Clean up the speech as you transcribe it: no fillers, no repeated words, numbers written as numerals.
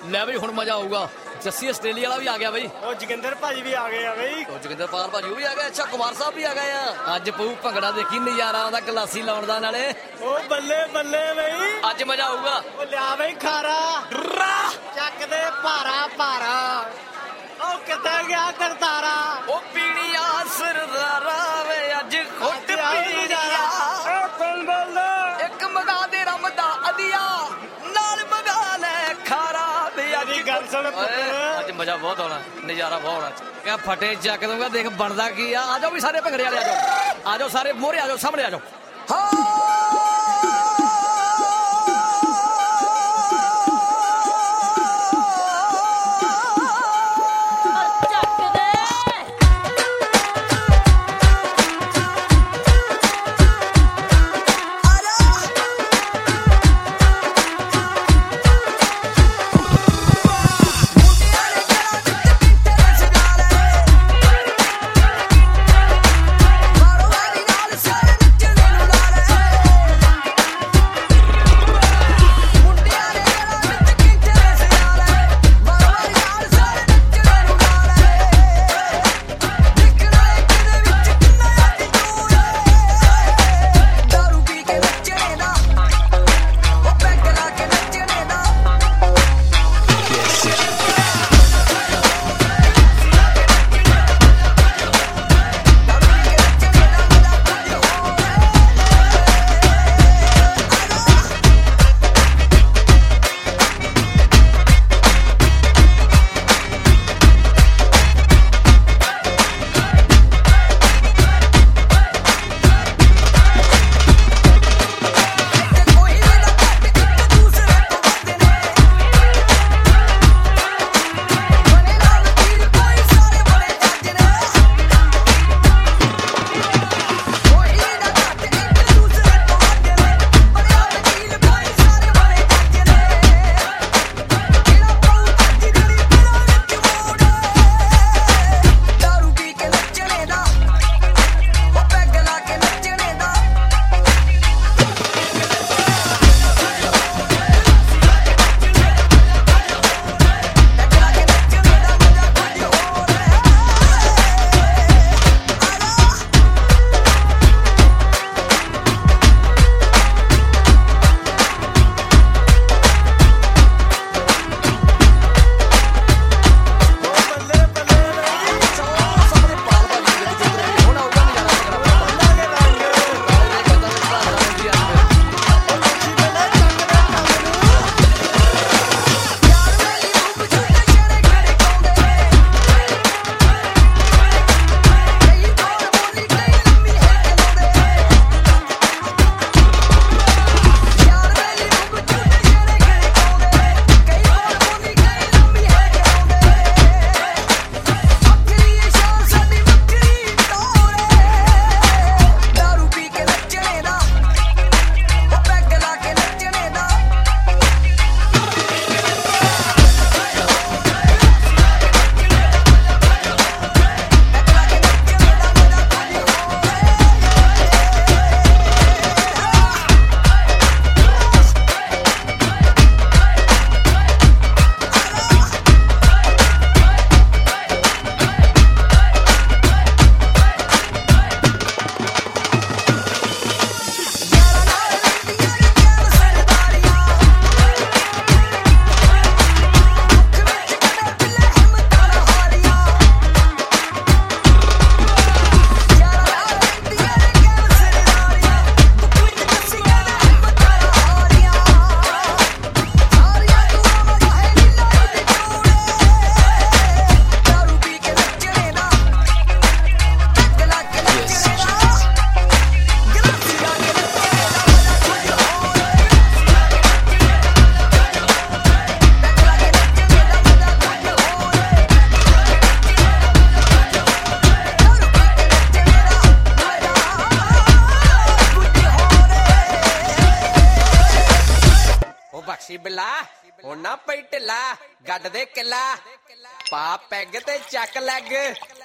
ਲੈ ਬਈ ਹੁਣ ਮਜ਼ਾ ਆਊਗਾ। ਜੱਸੀ ਆਸਟ੍ਰੇਲੀਆ ਵਾਲਾ ਵੀ ਆ ਗਿਆ ਬਈ। ਉਹ ਜੋਗਿੰਦਰ ਭਾਜੀ ਵੀ ਆ ਗਏ ਆ ਬਈ। ਉਹ ਜੋਗਿੰਦਰ ਪਾਲ ਭਾਜੀ ਉਹ ਵੀ ਆ ਗਏ। ਅੱਛਾ ਕੁਮਾਰ ਸਾਹਿਬ ਵੀ ਆ ਗਏ ਆ। ਅੱਜ ਪਊ ਭੰਗੜਾ, ਦੇਖੀ ਨਜ਼ਾਰਾ ਆਉਂਦਾ ਗਲਾਸੀ ਲਾਉਣ ਦਾ ਨਾਲੇ। ਉਹ ਬੱਲੇ ਬੱਲੇ ਬਈ, ਅੱਜ ਮਜ਼ਾ ਆਊਗਾ। ਉਹ ਲਿਆ ਬਈ ਖਾਰਾ ਚੱਕ ਦੇ ਭਾਰਾ ਭਾਰਾ। ਉਹ ਕਿੱਥੇ ਗਿਆ ਕਰਤਾਰਾ? ਉਹ ਪੀਣੀਆਂ ਸਰਦਾਰਾ ਵੇ ਅੱਜ ਖੁੱਟ ਪੀਣੀਆਂ। ਇੱਕ ਮਗਾ ਦੇ ਰਮ ਦਾ ਅਦੀਆ ਨਾਲ ਮਗਾ ਲੈ ਖਾਰਾ ਵੇ ਅੱਜ ਗੱਲ ਸੁਣ ਪੁੱਤਰ, ਅੱਜ ਮਜ਼ਾ ਬਹੁਤ ਆਉਣਾ, ਨਜ਼ਾਰਾ ਬਹੁਤ ਆਉਣਾ। ਕਿਆ ਫਟੇ ਚੱਕ ਦੂੰਗਾ, ਦੇਖ ਬਣਦਾ ਕੀ ਆ। ਆ ਜਾਓ ਵੀ ਸਾਰੇ ਭੰਗੜੇ ਵਾਲੇ, ਆ ਜਾਓ ਆ ਜਾਓ ਸਾਰੇ ਮੋਹਰੇ ਆ ਜਾਓ, ਸਾਹਮਣੇ ਆ ਜਾਓ। ਬਖਸ਼ੀ ਬਿੱਲਾ ਹੁਣ ਨਾ ਪਈ ਢਿੱਲਾ, ਗੱਡ ਦੇ ਕਿੱਲਾ ਪਾ ਪੈਗ ਤੇ ਚੱਕ ਲੈਗ।